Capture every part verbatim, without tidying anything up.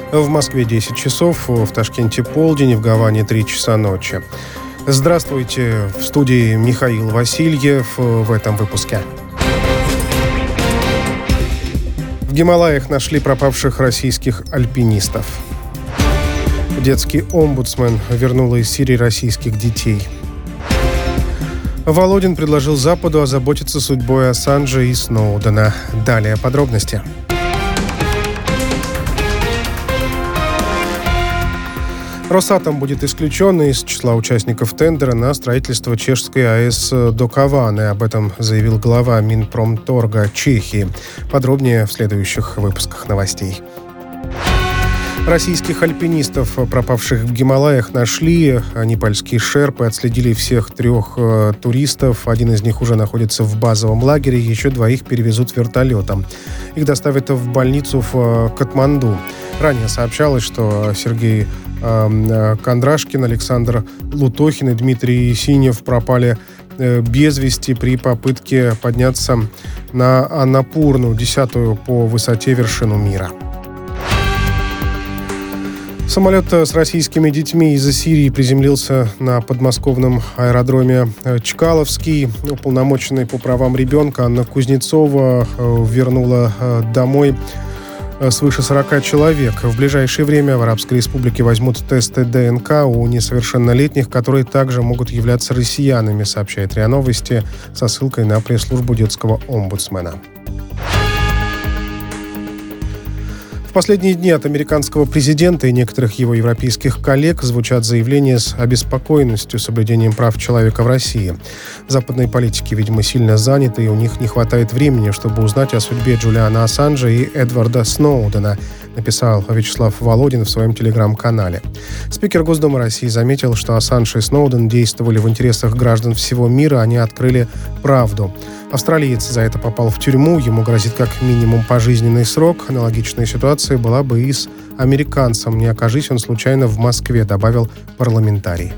В Москве десять часов, в Ташкенте полдень, в Гаване три часа ночи. Здравствуйте, в студии Михаил Васильев в этом выпуске. В Гималаях нашли пропавших российских альпинистов. Детский омбудсмен вернул из Сирии российских детей. Володин предложил Западу озаботиться судьбой Ассанжа и Сноудена. Далее подробности. Росатом будет исключен из числа участников тендера на строительство чешской АЭС Докаваны. Об этом заявил глава Минпромторга Чехии. Подробнее в следующих выпусках новостей. Российских альпинистов, пропавших в Гималаях, нашли. Непальские шерпы отследили всех трех э, туристов. Один из них уже находится в базовом лагере. Еще двоих перевезут вертолетом. Их доставят в больницу в э, Катманду. Ранее сообщалось, что Сергей э, Кондрашкин, Александр Лутохин и Дмитрий Синев пропали э, без вести при попытке подняться на Аннапурну, десятую по высоте вершину мира. Самолет с российскими детьми из Сирии приземлился на подмосковном аэродроме Чкаловский. Уполномоченный по правам ребенка Анна Кузнецова вернула домой свыше сорока человек. В ближайшее время в Арабской Республике возьмут тесты ДНК у несовершеннолетних, которые также могут являться россиянами, сообщает РИА Новости со ссылкой на пресс-службу детского омбудсмена. В последние дни от американского президента и некоторых его европейских коллег звучат заявления с обеспокоенностью соблюдением прав человека в России. Западные политики, видимо, сильно заняты, и у них не хватает времени, чтобы узнать о судьбе Джулиана Ассанжа и Эдварда Сноудена, написал Вячеслав Володин в своем телеграм-канале. Спикер Госдумы России заметил, что Ассанж и Сноуден действовали в интересах граждан всего мира, они открыли правду. Австралиец за это попал в тюрьму, ему грозит как минимум пожизненный срок. Аналогичная ситуация была бы и с американцем, не окажись он случайно в Москве, добавил парламентарий.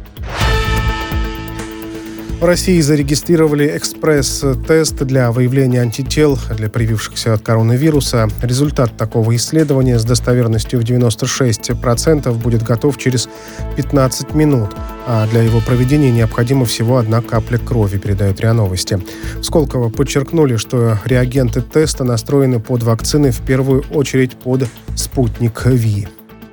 В России зарегистрировали экспресс-тест для выявления антител для привившихся от коронавируса. Результат такого исследования с достоверностью в девяносто шесть процентов будет готов через пятнадцать минут. А для его проведения необходима всего одна капля крови, передают РИА Новости. В Сколково подчеркнули, что реагенты теста настроены под вакцины, в первую очередь под «Спутник Ви».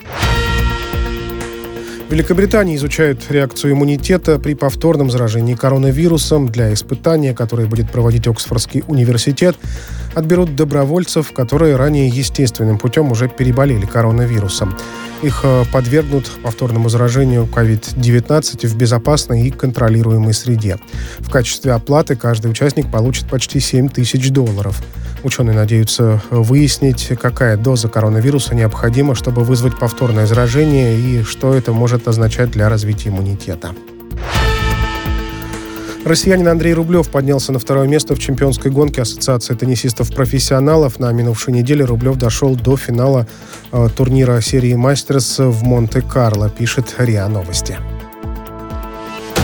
В Великобритании изучают реакцию иммунитета при повторном заражении коронавирусом. Для испытания, которое будет проводить Оксфордский университет, отберут добровольцев, которые ранее естественным путем уже переболели коронавирусом. Их подвергнут повторному заражению ковид девятнадцать в безопасной и контролируемой среде. В качестве оплаты каждый участник получит почти семь тысяч долларов. Ученые надеются выяснить, какая доза коронавируса необходима, чтобы вызвать повторное заражение, и что это может означать для развития иммунитета. Россиянин Андрей Рублев поднялся на второе место в чемпионской гонке Ассоциации теннисистов-профессионалов. На минувшей неделе Рублев дошел до финала э, турнира серии «Мастерс» в Монте-Карло, пишет РИА Новости.